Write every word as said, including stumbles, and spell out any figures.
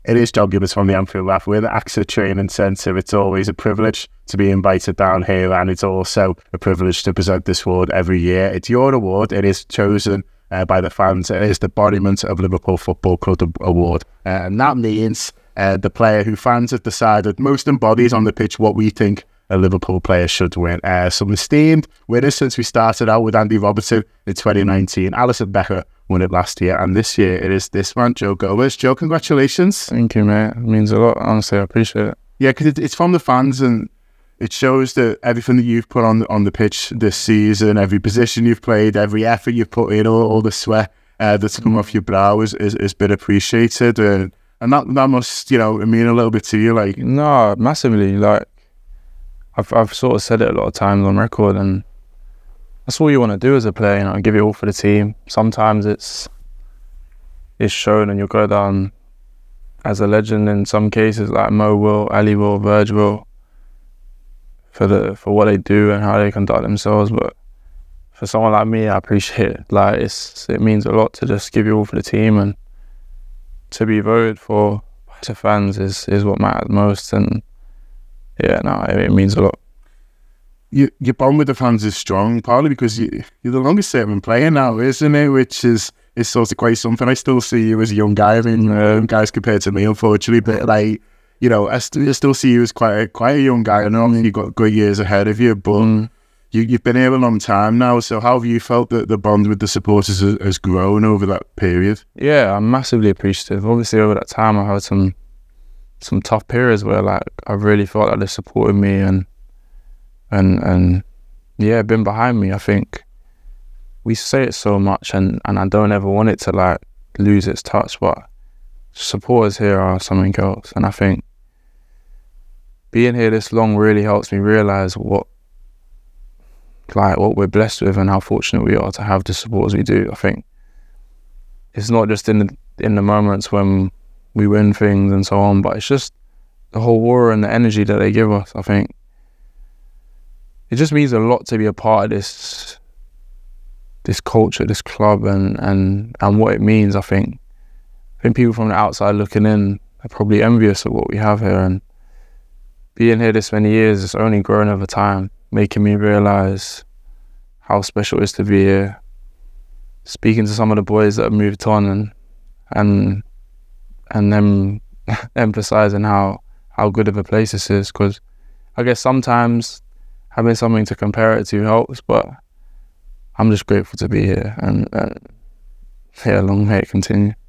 It is John Gibbons from the Anfield Wrap. We're the AXA Training Centre. It's always a privilege to be invited down here, and it's also a privilege to present this award every year. It's your award. It is chosen uh, by the fans. It is the Embodiment of Liverpool Football Club Award. Uh, and that means uh, the player who fans have decided most embodies on the pitch what we think a Liverpool player should win. Uh, some esteemed winners since we started out with Andy Robertson in twenty nineteen. Alisson Becker won it last year, and this year it is this man, Joe Gomez. Joe, congratulations. Thank you, mate. It means a lot. Honestly, I appreciate it. Yeah, because it, it's from the fans, and it shows that everything that you've put on on the pitch this season, every position you've played, every effort you've put in, all, all the sweat uh, that's come off your brow has, is, is been appreciated, and and that that must, you know, mean a little bit to you, like. No, massively. Like, I've I've sort of said it a lot of times on record, and that's all you want to do as a player, you know, give it all for the team. Sometimes it's it's shown and you'll go down as a legend in some cases, like Mo will, Ali will, Virgil will, for the for what they do and how they conduct themselves. But for someone like me, I appreciate it. Like, it's it means a lot to just give you all for the team, and to be voted for by the fans is, is what matters most. And yeah, no, it, it means a lot. You, your bond with the fans is strong, partly because you, you're the longest serving player now, isn't it? Which is, is sort of quite something. I still see you as a young guy. I mean, uh, young guys compared to me, unfortunately, but like, you know, I, st- I still see you as quite a, quite a young guy. I know you've got good years ahead of you, but mm. you, you've been here a long time now. So how have you felt that the bond with the supporters has, has grown over that period? Yeah, I'm massively appreciative. Obviously, over that time, I had some some tough periods where, like, I really felt like they supported me and and and yeah, been behind me. I think we say it so much, and and I don't ever want it to like lose its touch, but supporters here are something else. And I think being here this long really helps me realise what like what we're blessed with and how fortunate we are to have the supporters we do. I think it's not just in the in the moments when we win things and so on, but it's just the whole war and the energy that they give us. I think it just means a lot to be a part of this this culture, this club, and, and, and what it means. I think I think people from the outside looking in are probably envious of what we have here, and being here this many years, it's only grown over time, making me realise how special it is to be here. Speaking to some of the boys that have moved on, and and and them emphasising how, how good of a place this is, because I guess sometimes having something to compare it to helps, but I'm just grateful to be here, and, and yeah, long may it continue.